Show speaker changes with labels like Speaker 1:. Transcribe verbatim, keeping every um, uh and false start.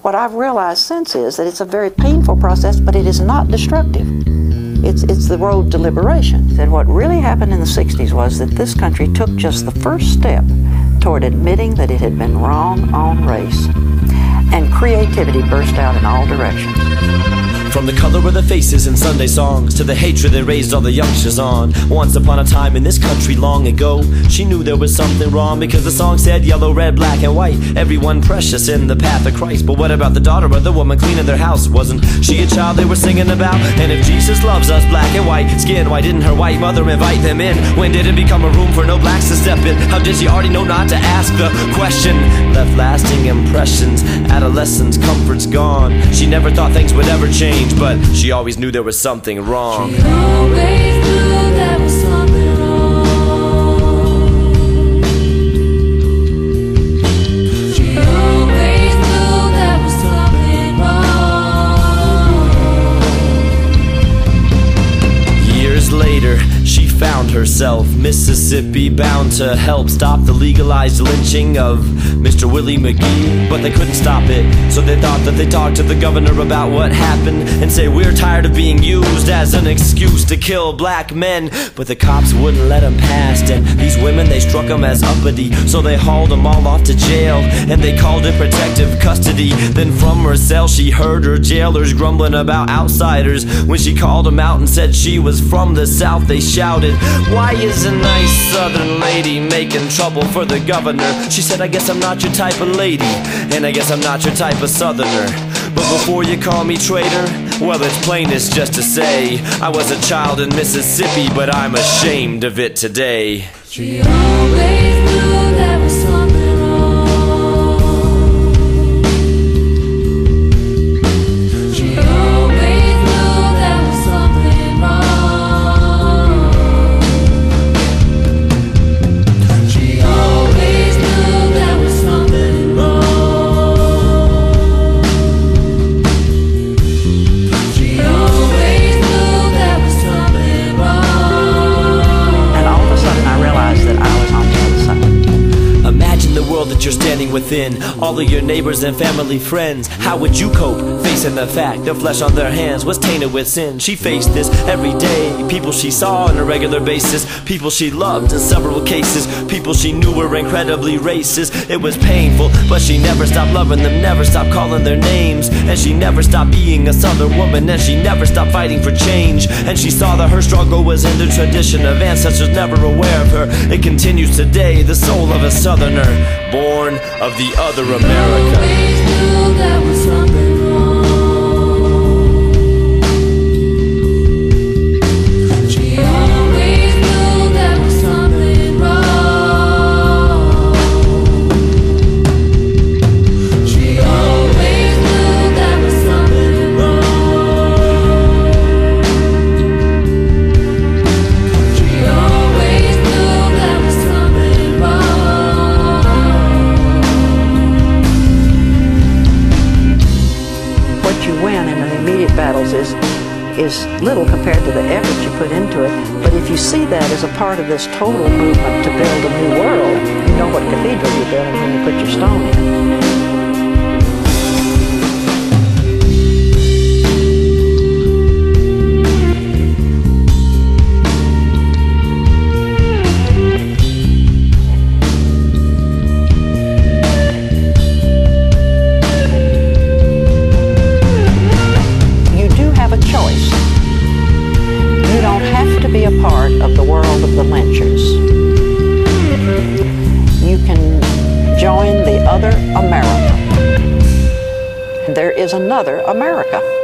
Speaker 1: what I've realized since is that it's a very painful process, but it is not destructive. It's, it's the road to liberation. And what really happened in the sixties was that this country took just the first step toward admitting that it had been wrong on race. And creativity burst out in all directions.
Speaker 2: From the color of the faces in Sunday songs to the hatred they raised all the youngsters on. Once upon a time in this country long ago, she knew there was something wrong because the song said yellow, red, black, and white, everyone precious in the path of Christ. But what about the daughter of the woman cleaning their house? Wasn't she a child they were singing about? And if Jesus loves us black and white skin, why didn't her white mother invite them in? When did it become a room for no blacks to step in? How did she already know not to ask the question? Left lasting impressions, adolescence, comfort's gone. She never thought things would ever change, but she always knew there was something wrong.
Speaker 3: She always knew there was something wrong. She always knew there was something wrong.
Speaker 2: Years later, she found herself Mississippi bound to help stop the legalized lynching of Mister Willie McGee. But they couldn't stop it, so they thought that they talked to the governor about what happened and say we're tired of being used as an excuse to kill black men. But the cops wouldn't let them past, and these women, they struck them as uppity, so they hauled them all off to jail, and they called it protective custody. Then from her cell she heard her jailers grumbling about outsiders. When she called them out and said she was from the South, they shouted, "Why is a nice southern lady making trouble for the governor?" She said, "I guess I'm not your type of lady, and I guess I'm not your type of southerner. But before you call me traitor, well, it's plainest just to say I was a child in Mississippi, but I'm ashamed of it today."
Speaker 3: She always knew there was something wrong. She always knew there was something wrong. She always knew there was something wrong. She always knew there was something wrong.
Speaker 1: And all of a sudden I realized that I was on the other side.
Speaker 2: Imagine the world that you're standing within, all of your neighbors and family friends. How would you cope facing the fact the flesh on their hands was tainted with sin? She faced this every day. People she saw on a regular basis, people she loved in several cases, people she knew were incredibly racist. It was painful, but she never stopped loving them, never stopped calling their names. And she never stopped being a southern woman, and she never stopped fighting for change. And she saw that her struggle was in the tradition of ancestors never aware of her. It continues today, the soul of a southerner, born of the other America.
Speaker 3: Always knew there was something wrong. She always knew there was something wrong. She always knew there was something wrong. She always knew there was something wrong.
Speaker 1: What you win in the immediate battles is is little compared to the effort you put into it. But if you see that as a part of this total movement to build a new world, you know what cathedral you're building when you put your stone in. You do have a choice. You don't have to be a part of the world of the lynchers. You can join the other America. There is another America.